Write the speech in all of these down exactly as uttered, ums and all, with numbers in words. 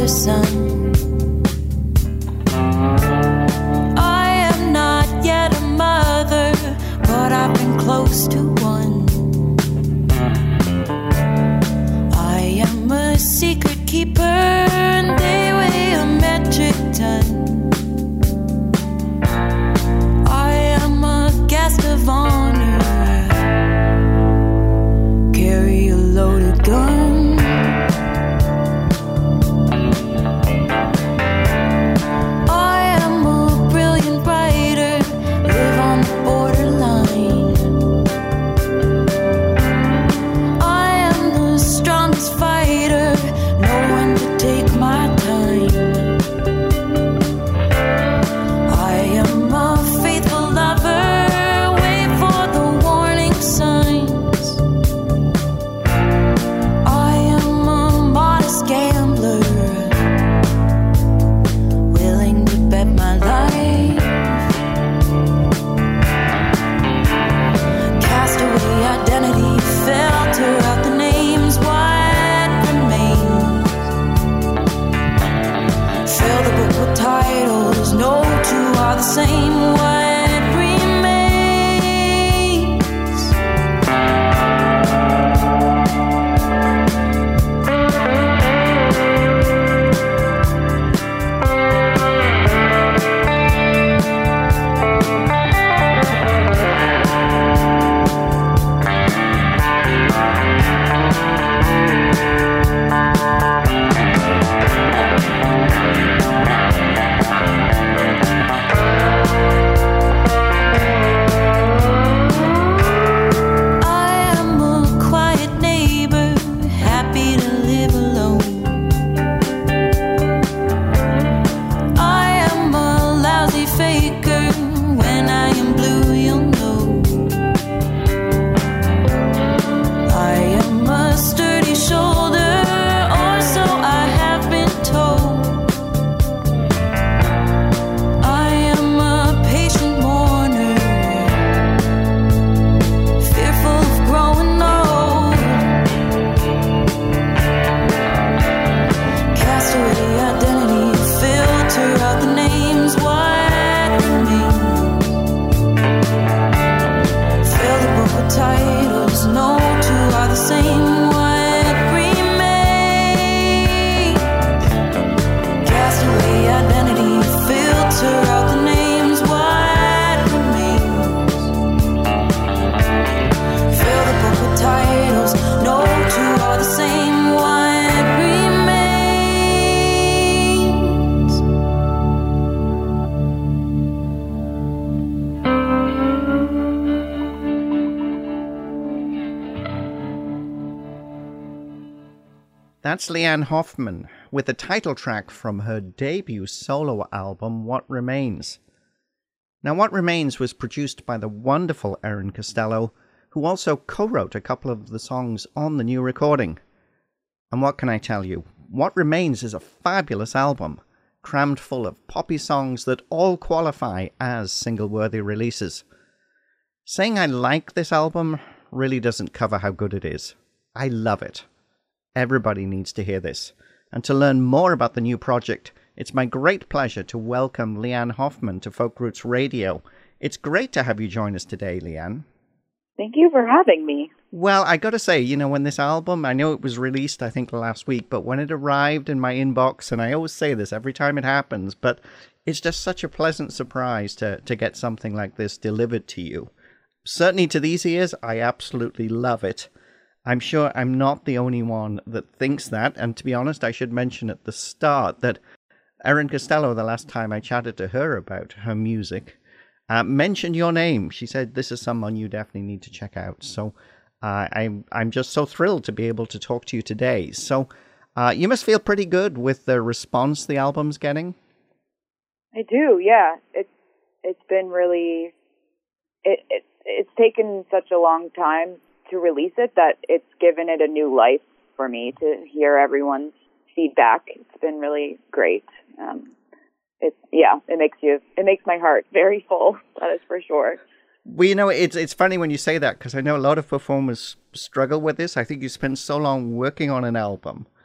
son. I am not yet a mother, but I've been close to one. I am a secret keeper, and they weigh a metric ton. I am a guest of honor, carry a loaded gun. I am a brilliant writer, live on the borderline. I am the strongest fighter, know when to take my time. I am a faithful lover, wait for the warning signs. I am a modest gambler, willing to bet my life. Castaway identity, filter out the names, what remains? Fill the book with titles, no two are the same, what remains? I am a quiet neighbor, happy to live alone. I am a lousy faker, when I am blue you'll know. I am a sturdy shoulder, or so I have been told. I am a patient mourner, fearful of growing old. Castaway identity, filter out the names, what remains? Fill the book with titles, no two are the same, what remains? Castaway identity, filter out the names, what remains? Fill the book with titles, no two are the same, what remains? That's Leanne Hoffman with the title track from her debut solo album, What Remains. Now, What Remains was produced by the wonderful Erin Costello, who also co-wrote a couple of the songs on the new recording. And what can I tell you? What Remains is a fabulous album, crammed full of poppy songs that all qualify as single-worthy releases. Saying I like this album really doesn't cover how good it is. I love it. Everybody needs to hear this. And to learn more about the new project, it's my great pleasure to welcome Leanne Hoffman to Folk Roots Radio. It's great to have you join us today, Leanne. Thank you for having me. Well, I got to say, you know, when this album, I know it was released, I think, last week, but when it arrived in my inbox, and I always say this every time it happens, but it's just such a pleasant surprise to, to get something like this delivered to you. Certainly to these ears, I absolutely love it. I'm sure I'm not the only one that thinks that, and to be honest, I should mention at the start that Erin Costello, the last time I chatted to her about her music, uh, mentioned your name. She said, this is someone you definitely need to check out. So uh, I'm, I'm just so thrilled to be able to talk to you today. So uh, you must feel pretty good with the response the album's getting. I do, yeah. It's it's been really it, it it's taken such a long time to release it that it's given it a new life for me to hear everyone's feedback. It's been really great. Um, it yeah, it makes you it makes my heart very full. That is for sure. Well, you know, it's it's funny when you say that, because I know a lot of performers struggle with this. I think you spend so long working on an album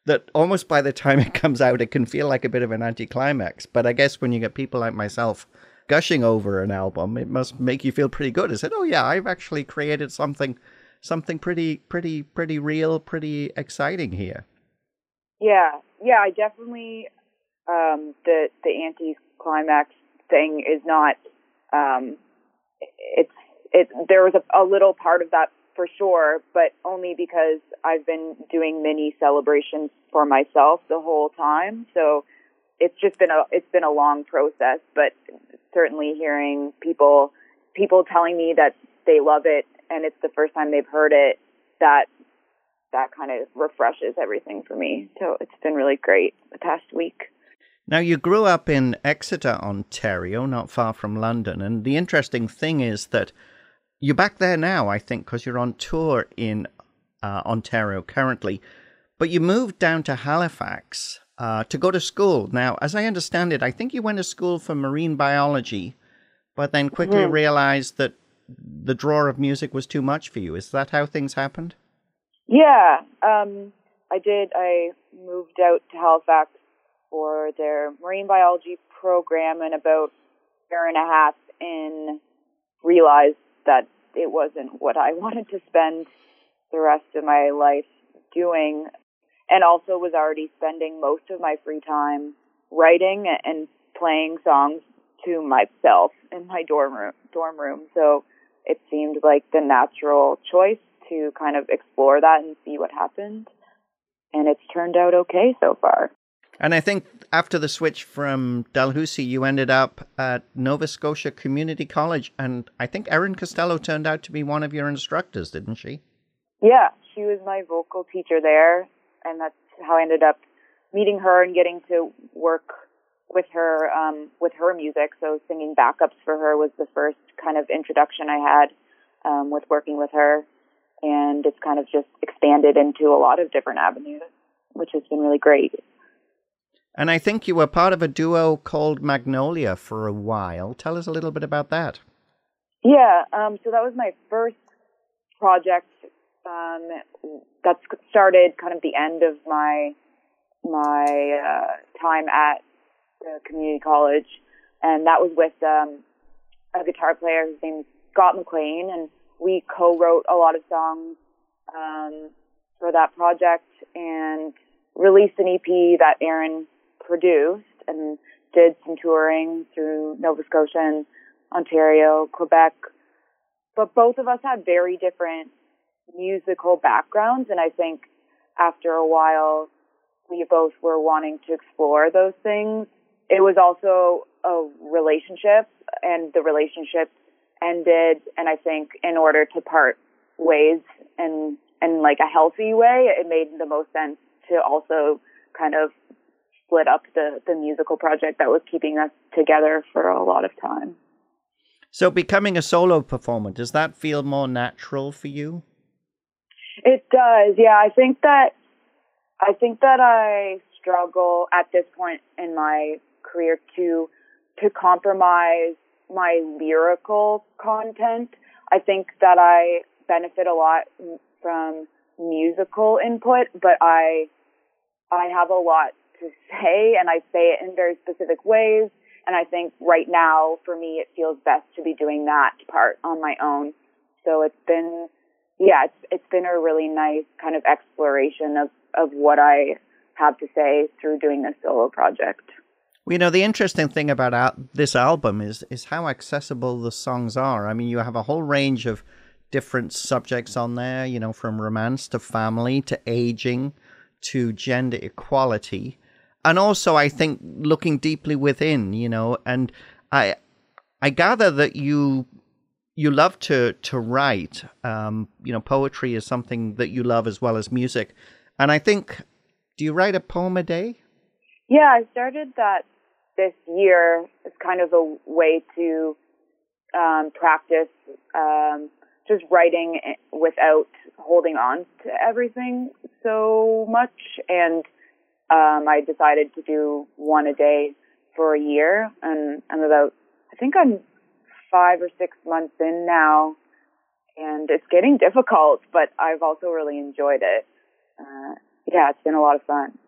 that almost by the time it comes out, it can feel like a bit of an anticlimax. But I guess when you get people like myself gushing over an album, it must make you feel pretty good. I said, oh yeah, I've actually created something, something pretty, pretty, pretty real, pretty exciting here. Yeah, yeah, I definitely, um, the, the anti-climax thing is not, um, it's, it, there was a, a little part of that for sure, but only because I've been doing mini celebrations for myself the whole time. So it's just been a, it's been a long process, but certainly hearing people, people telling me that they love it and it's the first time they've heard it, that, that kind of refreshes everything for me. So it's been really great the past week. Now, you grew up in Exeter, Ontario, not far from London. And the interesting thing is that you're back there now, I think, because you're on tour in uh, Ontario currently. But you moved down to Halifax uh, to go to school. Now, as I understand it, I think you went to school for marine biology, but then quickly mm-hmm. realized that the draw of music was too much for you. Is that how things happened? Yeah, um, I did. I moved out to Halifax for their marine biology program, and about a year and a half in, realized that it wasn't what I wanted to spend the rest of my life doing, and also was already spending most of my free time writing and playing songs to myself in my dorm room. Dorm room. So it seemed like the natural choice to kind of explore that and see what happened. And it's turned out okay so far. And I think after the switch from Dalhousie, you ended up at Nova Scotia Community College. And I think Erin Costello turned out to be one of your instructors, didn't she? Yeah, she was my vocal teacher there. And that's how I ended up meeting her and getting to work with her, um, with her music. So singing backups for her was the first kind of introduction I had um, with working with her. And it's kind of just expanded into a lot of different avenues, which has been really great. And I think you were part of a duo called Magnolia for a while. Tell us a little bit about that. Yeah, um, so that was my first project um, that started kind of the end of my my uh, time at the community college. And that was with um, a guitar player whose name is Scott McLean, and we co-wrote a lot of songs um, for that project and released an E P that Erin produced and did some touring through Nova Scotia and Ontario, Quebec. But both of us had very different musical backgrounds, and I think after a while we both were wanting to explore those things. It was also a relationship, and the relationship ended, and I think in order to part ways in, in like a healthy way, it made the most sense to also kind of split up the, the musical project that was keeping us together for a lot of time. So becoming a solo performer, does that feel more natural for you? It does, yeah. I think that I think that I struggle at this point in my career to to compromise my lyrical content. I think that I benefit a lot from musical input, but I I have a lot to say, and I say it in very specific ways. And I think right now, for me, it feels best to be doing that part on my own. So it's been, yeah, it's it's been a really nice kind of exploration of, of what I have to say through doing this solo project. Well, you know, the interesting thing about al- this album is is how accessible the songs are. I mean, you have a whole range of different subjects on there, you know, from romance to family to aging to gender equality. And also, I think, looking deeply within, you know, and I I gather that you you love to, to write. Um, you know, poetry is something that you love as well as music. And I think, do you write a poem a day? Yeah, I started that this year as kind of a way to um, practice um, just writing without holding on to everything so much. And um, I decided to do one a day for a year. And I'm about, I think I'm five or six months in now. And it's getting difficult, but I've also really enjoyed it. Uh, yeah, it's been a lot of fun.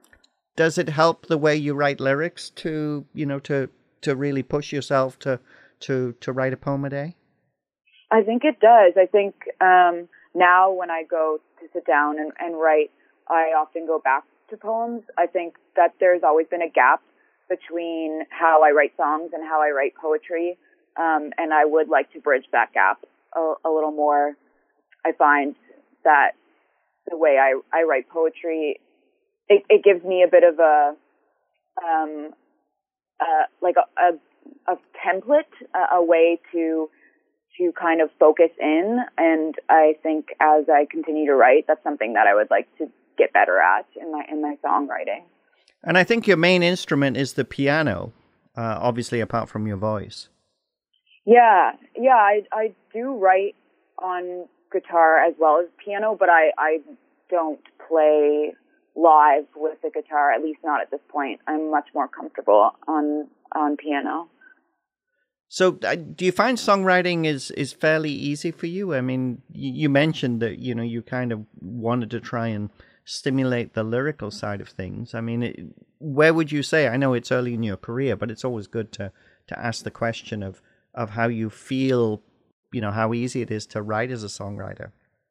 does it help the way you write lyrics to, you know, to to really push yourself to to to write a poem a day? I think it does. I think um, now when I go to sit down and, and write, I often go back to poems. I think that there's always been a gap between how I write songs and how I write poetry, um, and I would like to bridge that gap a, a little more. I find that the way I, I write poetry, it, it gives me a bit of a, um, uh, like a, a, a template, a, a way to to kind of focus in. And I think as I continue to write, that's something that I would like to get better at in my in my songwriting. And I think your main instrument is the piano, uh, obviously apart from your voice. Yeah, yeah, I I do write on guitar as well as piano, but I, I don't play live with the guitar, at least not at this point. I'm much more comfortable on on piano. So uh, do you find songwriting is, is fairly easy for you? I mean, you mentioned that, you know, you kind of wanted to try and stimulate the lyrical side of things. I mean, it, where would you say, I know it's early in your career, but it's always good to, to ask the question of, of how you feel, you know, how easy it is to write as a songwriter.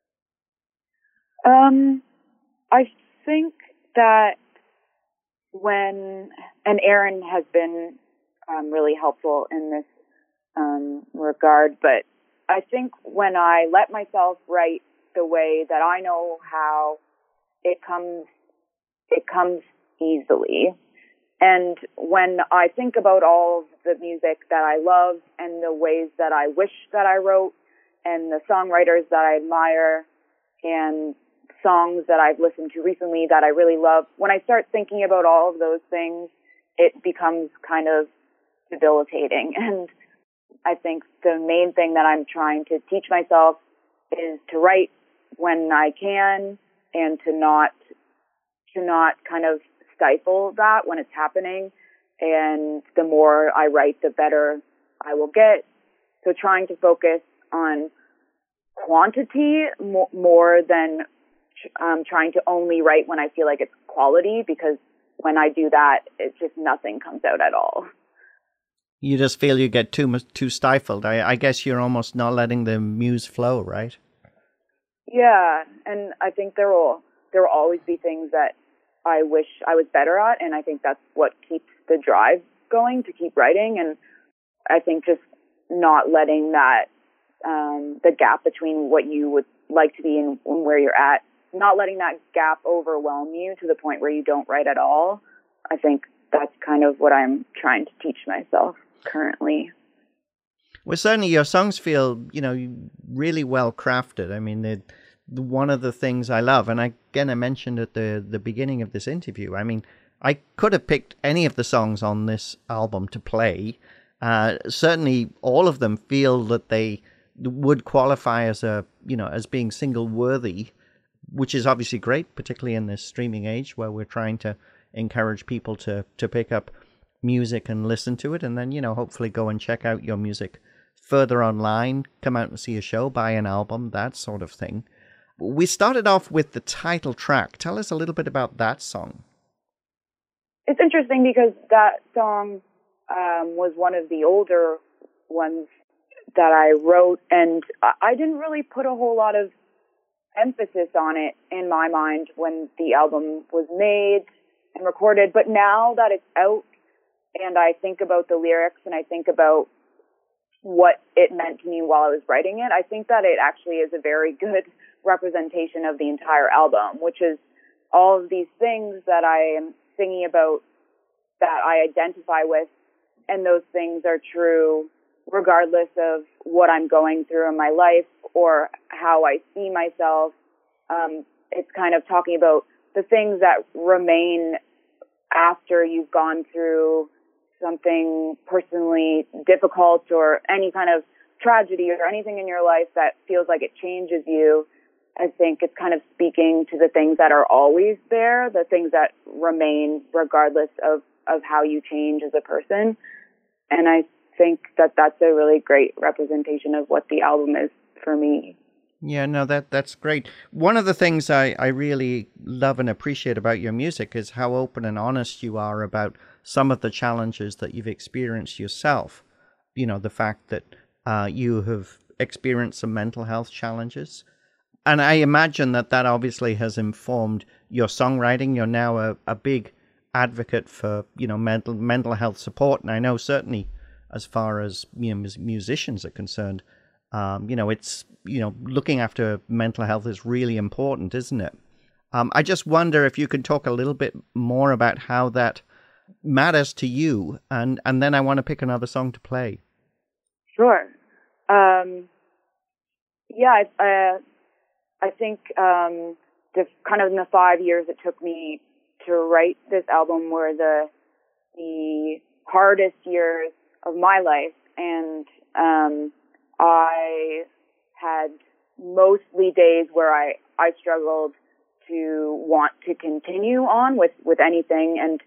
Um, I think that when, and Aaron has been um, really helpful in this um, regard, but I think when I let myself write the way that I know how, it comes, it comes easily. And when I think about all of the music that I love and the ways that I wish that I wrote and the songwriters that I admire and songs that I've listened to recently that I really love, when I start thinking about all of those things, it becomes kind of debilitating. And I think the main thing that I'm trying to teach myself is to write when I can and to not, to not kind of stifle that when it's happening. And the more I write, the better I will get. So trying to focus on quantity more, more than um, trying to only write when I feel like it's quality, because when I do that, it's just nothing comes out at all. You just feel you get too much, too stifled. I, I guess you're almost not letting the muse flow, right? Yeah, and I think there will there will always be things that I wish I was better at, and I think that's what keeps the drive going to keep writing. And I think just not letting that um, the gap between what you would like to be and, and where you're at, not letting that gap overwhelm you to the point where you don't write at all. I think that's kind of what I'm trying to teach myself currently. Well, certainly your songs feel, you know, really well crafted. I mean, they, one of the things I love, and again, I mentioned at the, the beginning of this interview, I mean, I could have picked any of the songs on this album to play. Uh, certainly all of them feel that they would qualify as a, you know, as being single worthy, which is obviously great, particularly in this streaming age where we're trying to encourage people to, to pick up music and listen to it. And then, you know, hopefully go and check out your music further online, come out and see a show, buy an album, that sort of thing. We started off with the title track. Tell us a little bit about that song. It's interesting because that song um, was one of the older ones that I wrote, and I didn't really put a whole lot of emphasis on it in my mind when the album was made and recorded. But now that it's out and I think about the lyrics and I think about what it meant to me while I was writing it, I think that it actually is a very good representation of the entire album, which is all of these things that I am singing about that I identify with, and those things are true regardless of what I'm going through in my life or how I see myself. Um, it's kind of talking about the things that remain after you've gone through something personally difficult or any kind of tragedy or anything in your life that feels like it changes you. I think it's kind of speaking to the things that are always there, the things that remain regardless of, of how you change as a person. And I think that that's a really great representation of what the album is for me. Yeah, no, that that's great. One of the things I, I really love and appreciate about your music is how open and honest you are about some of the challenges that you've experienced yourself. You know, the fact that uh, you have experienced some mental health challenges. And I imagine that that obviously has informed your songwriting. You're now a, a big advocate for, you know, mental mental health support. And I know certainly as far as, you know, musicians are concerned, um, you know, it's, you know, looking after mental health is really important, isn't it? Um, I just wonder if you could talk a little bit more about how that matters to you. And, and then I want to pick another song to play. Sure. Um, yeah, I, uh, I think um, the kind of in the five years it took me to write this album were the the hardest years of my life, and um, I had mostly days where I, I struggled to want to continue on with, with anything, and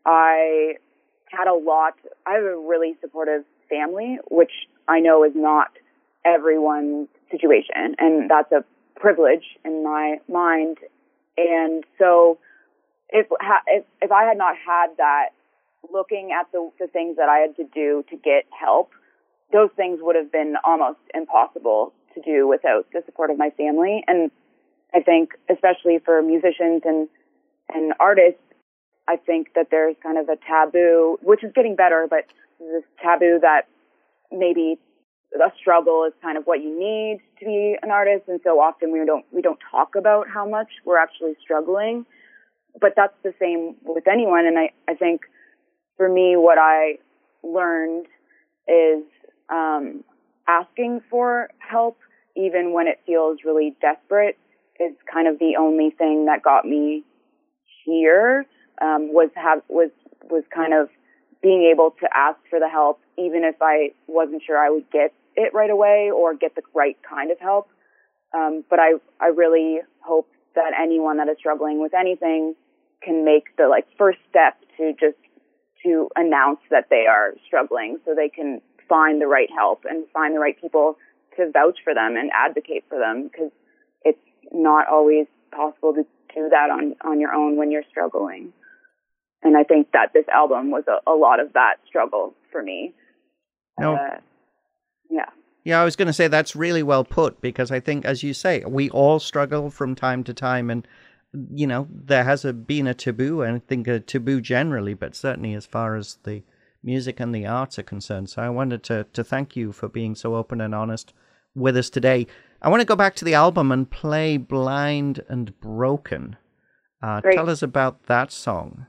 I had a lot, I have a really supportive family, which I know is not everyone's situation, and that's a privilege in my mind. And so if, if, if I had not had that, looking at the, the things that I had to do to get help, those things would have been almost impossible to do without the support of my family. And I think, especially for musicians and, and artists, I think that there's kind of a taboo, which is getting better, but this taboo that maybe a struggle is kind of what you need to be an artist. And so often we don't, we don't talk about how much we're actually struggling, but that's the same with anyone. And I, I think for me, what I learned is, um, asking for help, even when it feels really desperate, is kind of the only thing that got me here. Um, was have was was kind of being able to ask for the help, even if I wasn't sure I would get it right away or get the right kind of help. Um, but I I really hope that anyone that is struggling with anything can make the like first step to just to announce that they are struggling, so they can find the right help and find the right people to vouch for them and advocate for them, because it's not always possible to do that on on your own when you're struggling. And I think that this album was a, a lot of that struggle for me. No. Uh, yeah. Yeah, I was going to say that's really well put, because I think, as you say, we all struggle from time to time. And, you know, there has a, been a taboo, and I think a taboo generally, but certainly as far as the music and the arts are concerned. So I wanted to, to thank you for being so open and honest with us today. I want to go back to the album and play Blind and Broken. Uh, tell us about that song.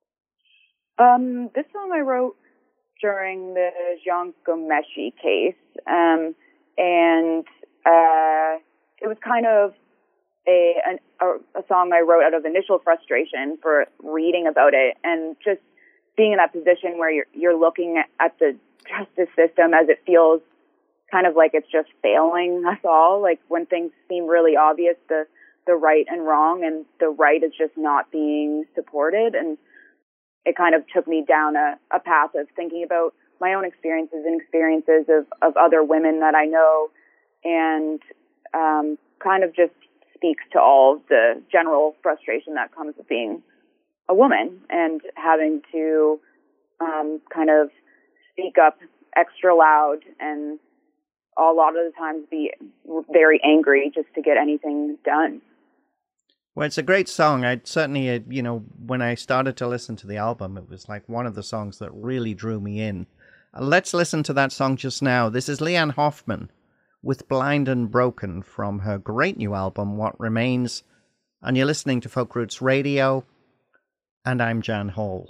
Um, this song I wrote during the Jian Ghomeshi case, um, and uh, it was kind of a, an, a a song I wrote out of initial frustration for reading about it, and just being in that position where you're you're looking at, at the justice system as it feels kind of like it's just failing us all. Like when things seem really obvious, the the right and wrong, and the right is just not being supported. And it kind of took me down a, a path of thinking about my own experiences and experiences of, of other women that I know, and um, kind of just speaks to all the general frustration that comes with being a woman and having to um, kind of speak up extra loud and a lot of the times be very angry just to get anything done. Well, it's a great song. I certainly, you know, when I started to listen to the album, it was like one of the songs that really drew me in. Let's listen to that song just now. This is Leanne Hoffman with Blind and Broken from her great new album, What Remains. And you're listening to Folk Roots Radio, and I'm Jan Hall.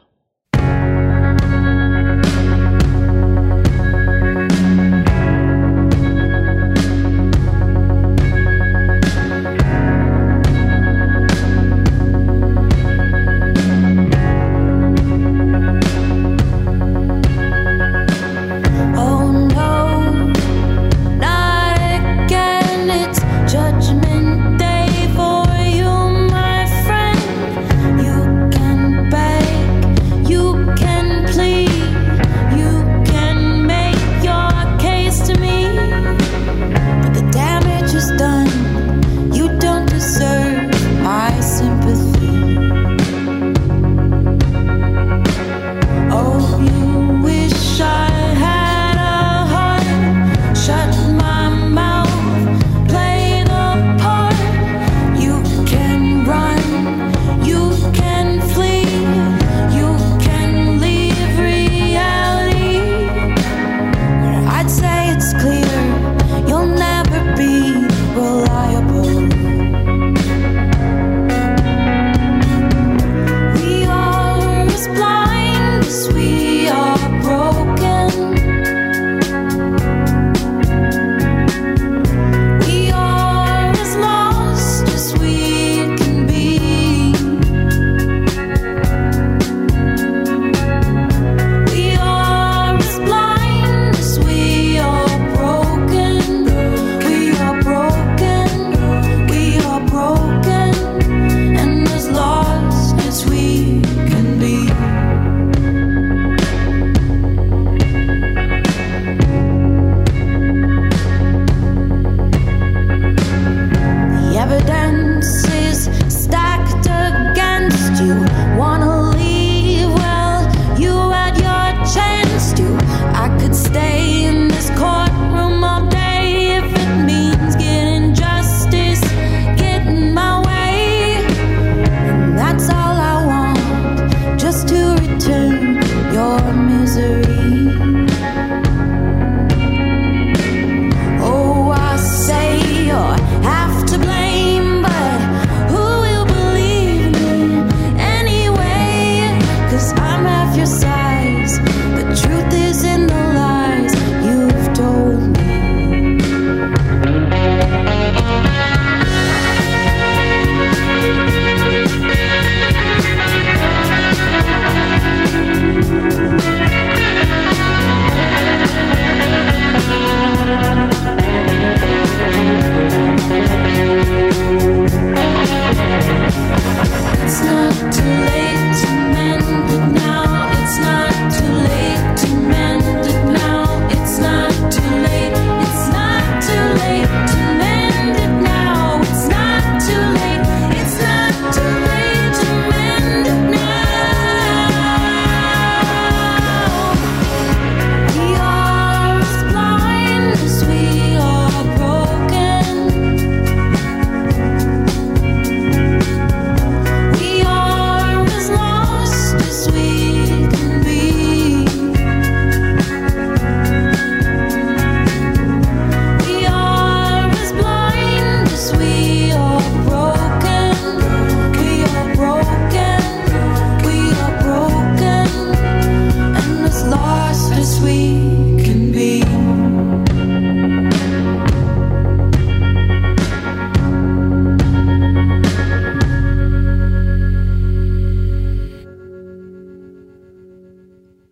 Judgment Day for you, my friend. You can beg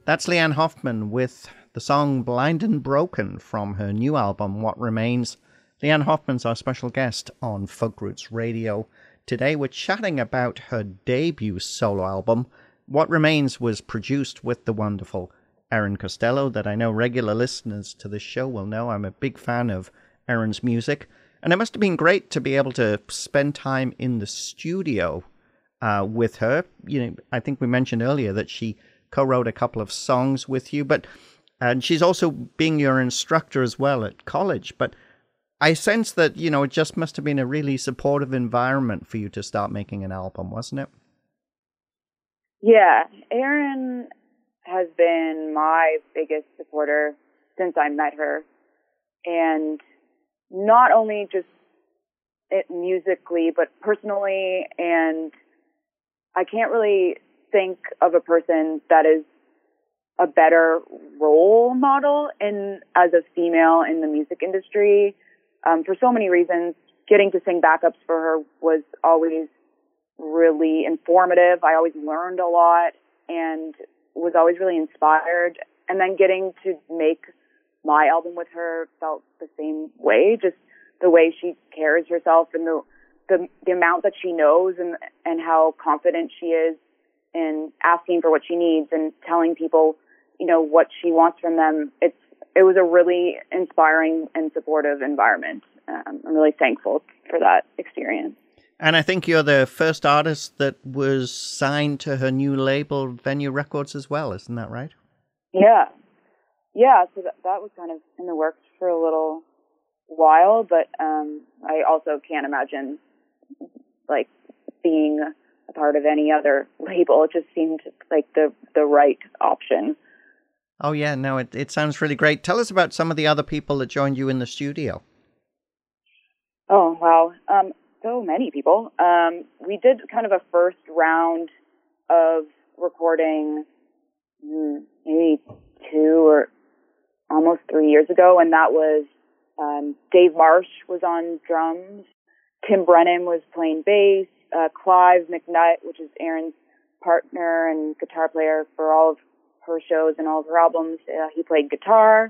That's Leanne Hoffman with the song Blind and Broken from her new album, What Remains. Leanne Hoffman's our special guest on Folk Roots Radio. Today we're chatting about her debut solo album. What Remains was produced with the wonderful Erin Costello, that I know regular listeners to this show will know. I'm a big fan of Erin's music. And it must have been great to be able to spend time in the studio uh, with her. You know, I think we mentioned earlier that she co-wrote a couple of songs with you, but and she's also being your instructor as well at college. But I sense that, you know, it just must have been a really supportive environment for you to start making an album, wasn't it? Yeah, Erin has been my biggest supporter since I met her. And not only just it musically, but personally. And I can't really think of a person that is a better role model in as a female in the music industry. Um, for so many reasons, getting to sing backups for her was always really informative. I always learned a lot and was always really inspired. And then getting to make my album with her felt the same way, just the way she carries herself and the the, the amount that she knows and, and how confident she is in asking for what she needs and telling people, you know, what she wants from them. It's It was a really inspiring and supportive environment. Um, I'm really thankful for that experience. And I think you're the first artist that was signed to her new label, Venue Records, as well. Isn't that right? Yeah. Yeah, so that, that was kind of in the works for a little while, but um, I also can't imagine, like, being a part of any other label. It just seemed like the, the right option. Oh, yeah, no, it, it sounds really great. Tell us about some of the other people that joined you in the studio. Oh, wow. Um, so many people. Um, we did kind of a first round of recording mm, maybe two or almost three years ago, and that was um, Dave Marsh was on drums, Tim Brennan was playing bass, uh, Clive McNutt, which is Erin's partner and guitar player for all of her shows and all of her albums, uh, he played guitar.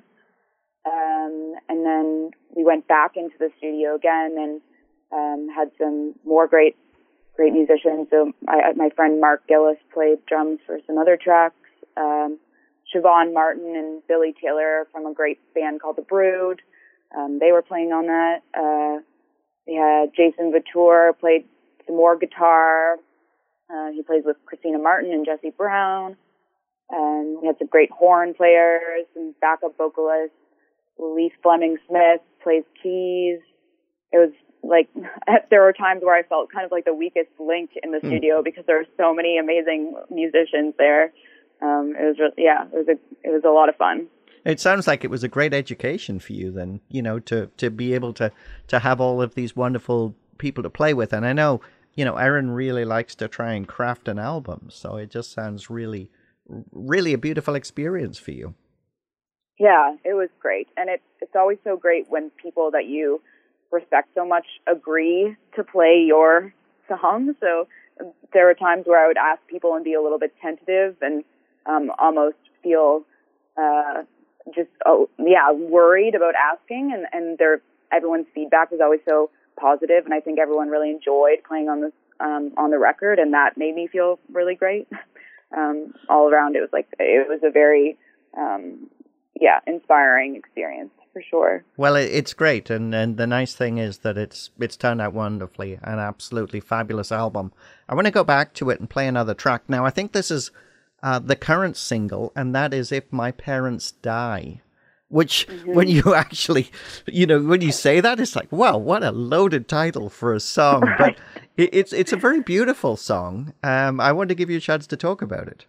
Um, and then we went back into the studio again and um, had some more great, great musicians. So I, my friend Mark Gillis played drums for some other tracks. Um, Siobhan Martin and Billy Taylor from a great band called The Brood. Um, they were playing on that. Uh, we had Jason Vautour played some more guitar. Uh, he plays with Christina Martin and Jesse Brown. And we had some great horn players and backup vocalists. Lee Fleming Smith plays keys. It was like, there were times where I felt kind of like the weakest link in the mm. studio because there were so many amazing musicians there. Um, it was just, yeah, it was a, it was a lot of fun. It sounds like it was a great education for you then, you know, to, to be able to, to have all of these wonderful people to play with. And I know, you know, Erin really likes to try and craft an album. So it just sounds really, really a beautiful experience for you. Yeah, it was great. And it, it's always so great when people that you respect so much agree to play your song. So there were times where I would ask people and be a little bit tentative and um, almost feel uh, just, oh, yeah, worried about asking. And, and their, everyone's feedback was always so positive, and I think everyone really enjoyed playing on, this, um, on the record, and that made me feel really great. um, all around, it was like, it was a very... Um, yeah, inspiring experience for sure. Well, it's great, and, and the nice thing is that it's it's turned out wonderfully, an absolutely fabulous album. I want to go back to it and play another track. Now, I think this is uh, the current single, and that is If My Parents Die, which mm-hmm. when you actually, you know, when you say that, it's like, wow, what a loaded title for a song. But it, it's, it's a very beautiful song. Um, I want to give you a chance to talk about it.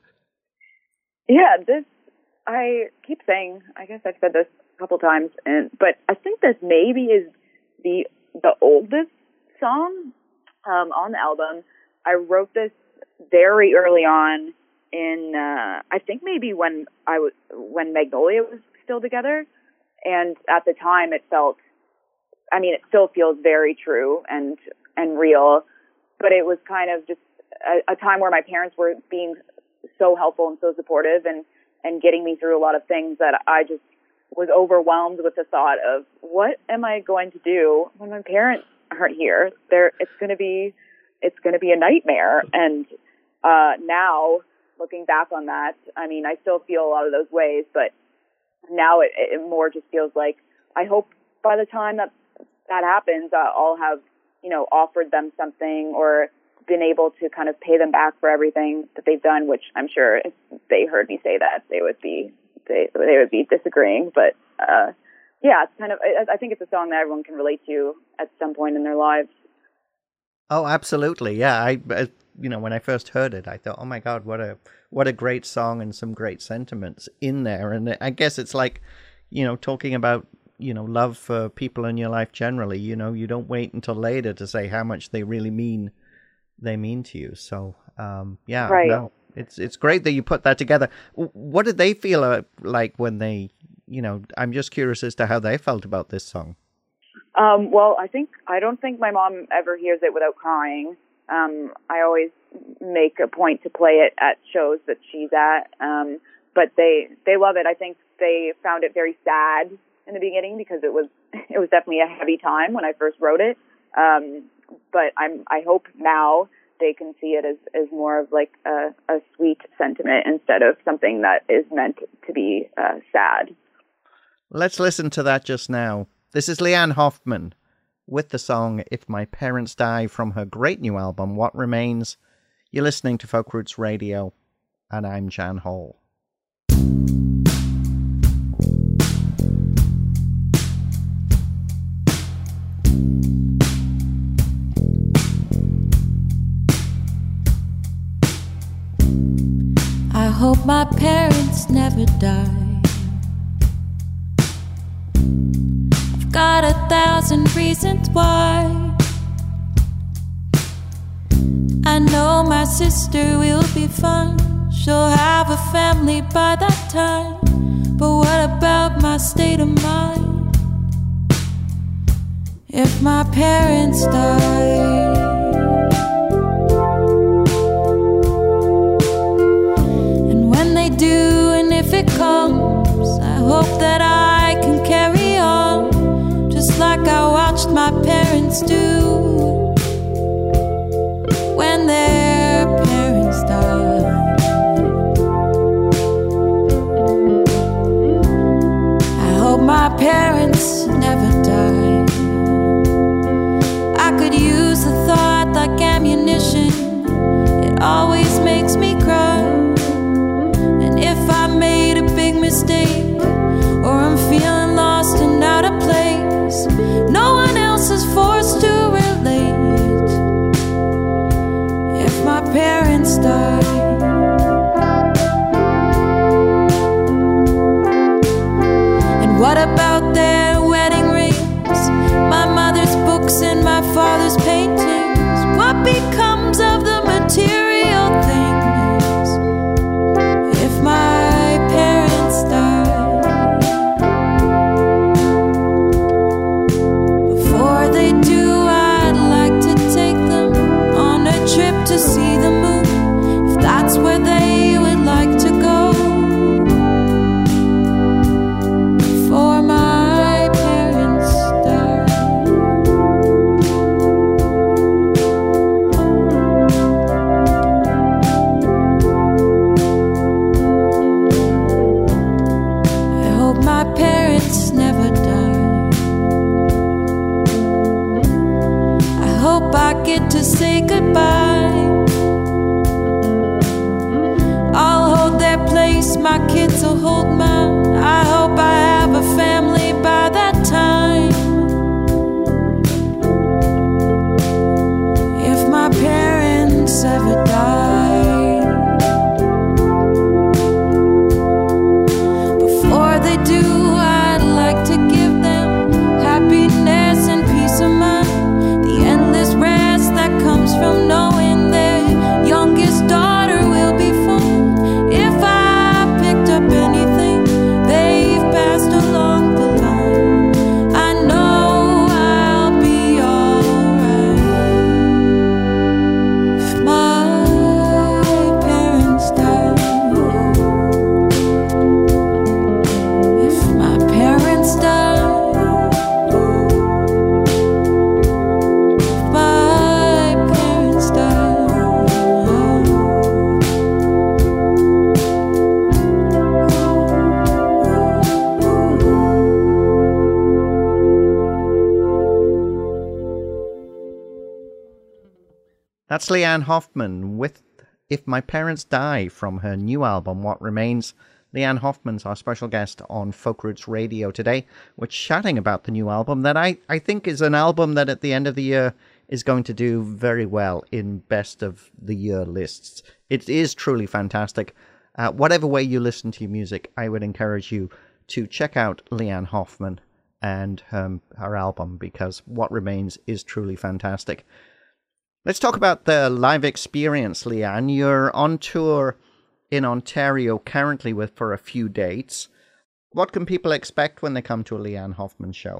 Yeah, this I keep saying, I guess I've said this a couple times, and but I think this maybe is the the oldest song um, on the album. I wrote this very early on in, uh, I think maybe when I was when Magnolia was still together, and at the time it felt, I mean, it still feels very true and and real, but it was kind of just a, a time where my parents were being so helpful and so supportive, and and getting me through a lot of things that I just was overwhelmed with the thought of, what am I going to do when my parents aren't here? There, it's going to be, it's going to be a nightmare. And uh, now, looking back on that, I mean, I still feel a lot of those ways, but now it, it more just feels like, I hope by the time that that happens, uh, I'll have, you know, offered them something or been able to kind of pay them back for everything that they've done, which I'm sure if they heard me say that, they would be, they, they would be disagreeing. But, uh, yeah, it's kind of, I, I think it's a song that everyone can relate to at some point in their lives. Oh, absolutely. Yeah. I, I, you know, when I first heard it, I thought, oh my God, what a, what a great song and some great sentiments in there. And I guess it's like, you know, talking about, you know, love for people in your life generally. You know, you don't wait until later to say how much they really mean, they mean to you. So, um, yeah, right. no, it's, it's great that you put that together. What did they feel uh, like when they, you know, I'm just curious as to how they felt about this song. Um, well, I think, I don't think my mom ever hears it without crying. Um, I always make a point to play it at shows that she's at. Um, but they, they love it. I think they found it very sad in the beginning because it was, it was definitely a heavy time when I first wrote it. Um, but I'm, I hope now they can see it as, as more of like a, a sweet sentiment instead of something that is meant to be uh, sad. Let's listen to that just now. This is Leanne Hoffman with the song If My Parents Die from her great new album, What Remains. You're listening to Folk Roots Radio, and I'm Jan Hall. I hope my parents never die. I've got a thousand reasons why. I know my sister will be fine. She'll have a family by that time. But what about my state of mind? If my parents die, do, and if it comes, I hope that I can carry on, just like I watched my parents do when their parents died. I hope my parents never die. I could use the thought like ammunition. It always makes me cry. If I made a big mistake, or I'm feeling lost and out of place, no one else is forced to relate. If my parents die, and what about their wedding rings, my mother's books and my father's paintings? What becomes of the material things? My parents died. Before they do, I'd like to take them on a trip to see the moon, if that's where they would like to go. Before my parents died. My parents never die. I hope I get to say goodbye. I'll hold their place, my kids will hold mine. I hope I have a family by that time. If my parents ever die, they do, I'd like to give them happiness and peace of mind, the endless rest that comes from knowing their youngest daughter will be fine. If I picked up anything they That's Leanne Hoffman with If My Parents Die from her new album, What Remains. Leanne Hoffman's our special guest on Folk Roots Radio today. We're chatting about the new album that I, I think is an album that at the end of the year is going to do very well in best of the year lists. It is truly fantastic. Uh, whatever way you listen to your music, I would encourage you to check out Leanne Hoffman and her, her album, because What Remains is truly fantastic. Let's talk about the live experience, Leanne. You're on tour in Ontario currently with for a few dates. What can people expect when they come to a Leanne Hoffman show?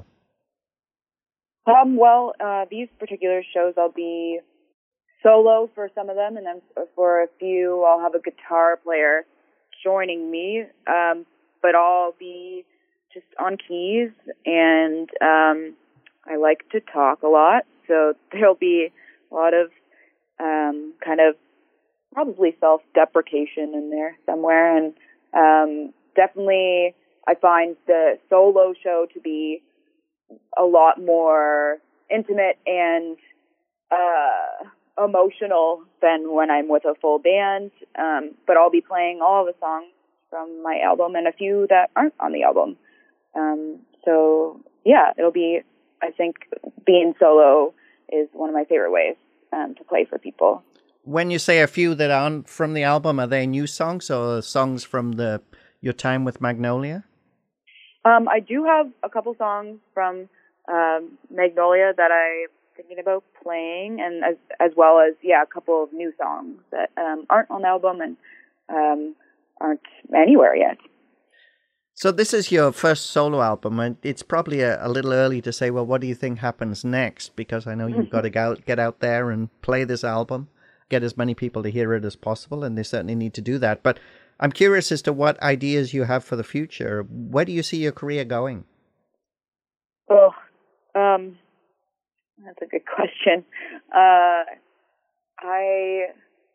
Um, well, uh, these particular shows I'll be solo for some of them, and then for a few I'll have a guitar player joining me, um, but I'll be just on keys, and um, I like to talk a lot, so there'll be a lot of um, kind of probably self-deprecation in there somewhere, and um, definitely I find the solo show to be a lot more intimate and uh, emotional than when I'm with a full band, um, but I'll be playing all the songs from my album and a few that aren't on the album. Um, so, yeah, it'll be, I think, being solo is one of my favorite ways um, to play for people. When you say a few that aren't from the album, are they new songs or songs from the your time with Magnolia? Um, I do have a couple songs from um, Magnolia that I'm thinking about playing, and as as well as yeah, a couple of new songs that um, aren't on the album and um, aren't anywhere yet. So this is your first solo album, and it's probably a, a little early to say, well, what do you think happens next? Because I know you've got to go, get out there and play this album, get as many people to hear it as possible, and they certainly need to do that. But I'm curious as to what ideas you have for the future. Where do you see your career going? Oh, um, that's a good question. Uh, I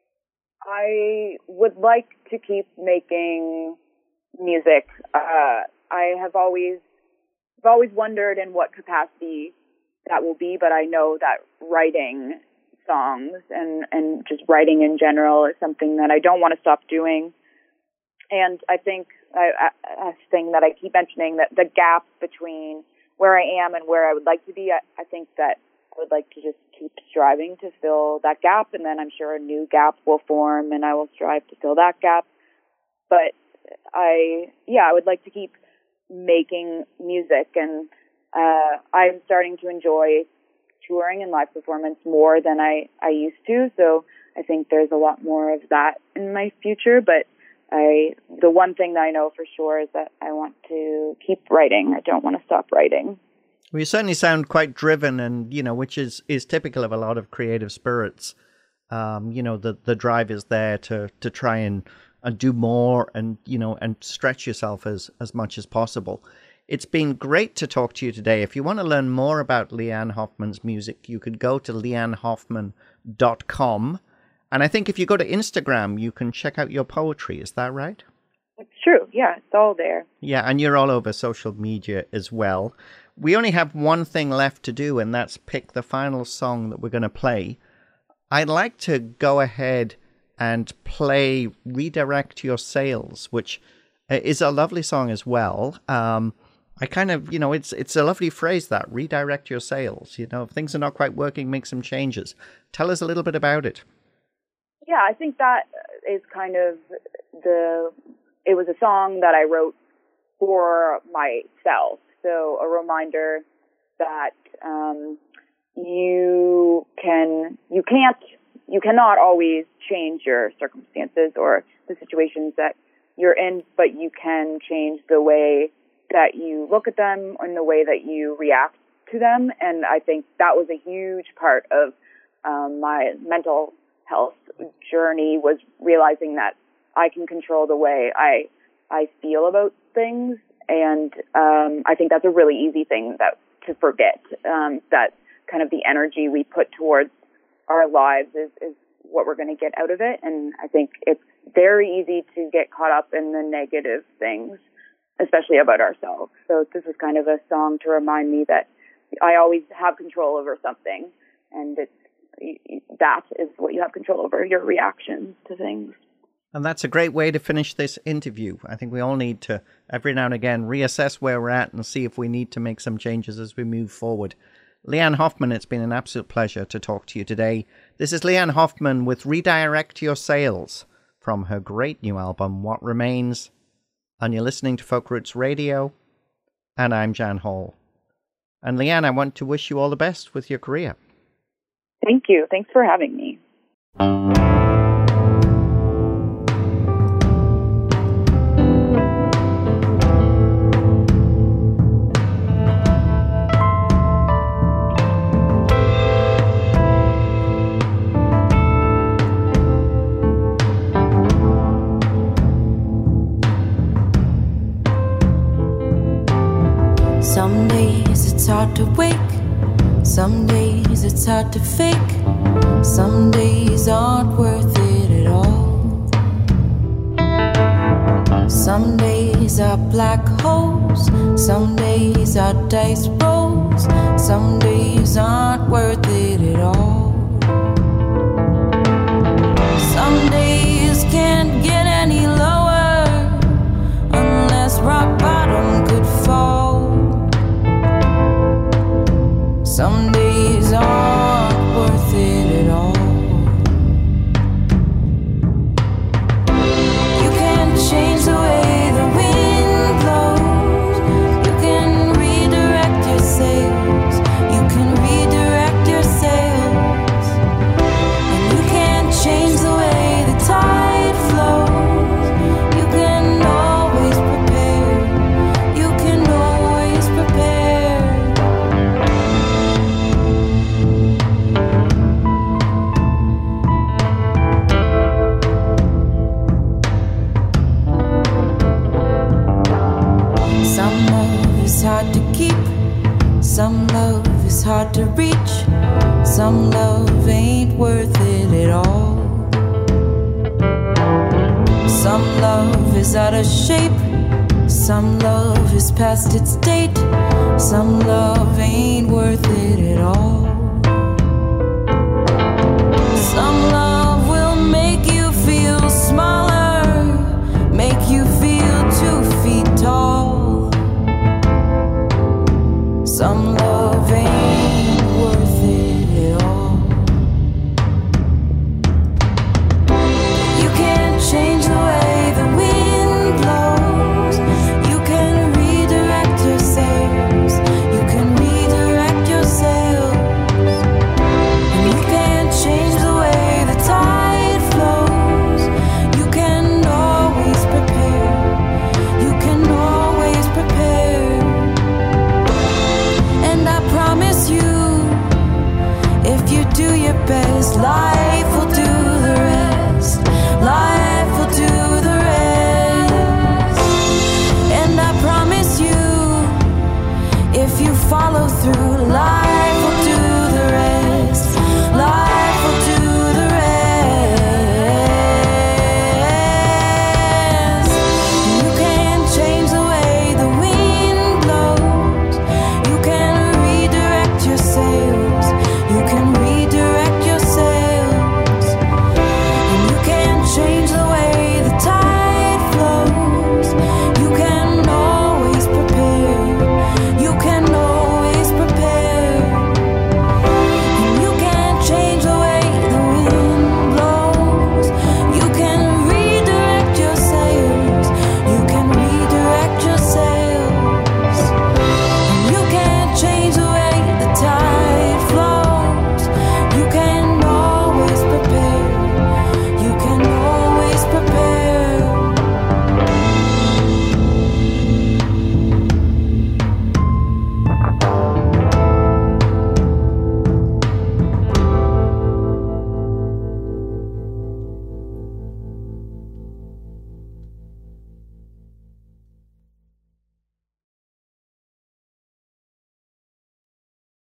I would like to keep making music. Uh, I have always I've always wondered in what capacity that will be, but I know that writing songs and, and just writing in general is something that I don't want to stop doing. And I think I, I, a thing that I keep mentioning, that the gap between where I am and where I would like to be, I, I think that I would like to just keep striving to fill that gap, and then I'm sure a new gap will form and I will strive to fill that gap. But I, yeah, I would like to keep making music, and uh, I'm starting to enjoy touring and live performance more than I, I used to. So I think there's a lot more of that in my future. But I, the one thing that I know for sure is that I want to keep writing. I don't want to stop writing. Well, you certainly sound quite driven, and, you know, which is, is typical of a lot of creative spirits. Um, you know, the, the drive is there to, to try and, and do more and, you know, and stretch yourself as, as much as possible. It's been great to talk to you today. If you want to learn more about Leanne Hoffman's music, you could go to leanne hoffman dot com. And I think if you go to Instagram, you can check out your poetry. Is that right? It's true. Yeah, it's all there. Yeah, and you're all over social media as well. We only have one thing left to do, and that's pick the final song that we're going to play. I'd like to go ahead and play Redirect Your Sails, which is a lovely song as well. Um, I kind of, you know, it's it's a lovely phrase, that, redirect your sails. You know, if things are not quite working, make some changes. Tell us a little bit about it. Yeah, I think that is kind of the, it was a song that I wrote for myself. So a reminder that um, you can, you can't, you cannot always change your circumstances or the situations that you're in, but you can change the way that you look at them and the way that you react to them. And I think that was a huge part of um, my mental health journey, was realizing that I can control the way I I feel about things. And um, I think that's a really easy thing that to forget, um, that kind of the energy we put towards our lives is, is what we're going to get out of it. And I think it's very easy to get caught up in the negative things, especially about ourselves. So this is kind of a song to remind me that I always have control over something, and it's that is what you have control over, your reactions to things. And that's a great way to finish this interview. I think we all need to, every now and again, reassess where we're at and see if we need to make some changes as we move forward. Leanne Hoffman, it's been an absolute pleasure to talk to you today. This is Leanne Hoffman with Redirect Your Sails from her great new album, What Remains. And you're listening to Folk Roots Radio, and I'm Jan Hall. And Leanne, I want to wish you all the best with your career. Thank you. Thanks for having me. Some days it's hard to wake, some days it's hard to fake, some days aren't worth it at all. Some days are black holes, some days are dice rolls, some days aren't worth it at all. Some days can't get any lower unless rock bottom could fall. Some days aren't worth it at all. You can change the way the wind blows. You can redirect your sails. You can redirect your sails. And you can change the way the tide flows. You can always prepare. You can always prepare. Hard to keep, some love is hard to reach, some love ain't worth it at all. Some love is out of shape, some love is past its date, some love ain't worth it at all.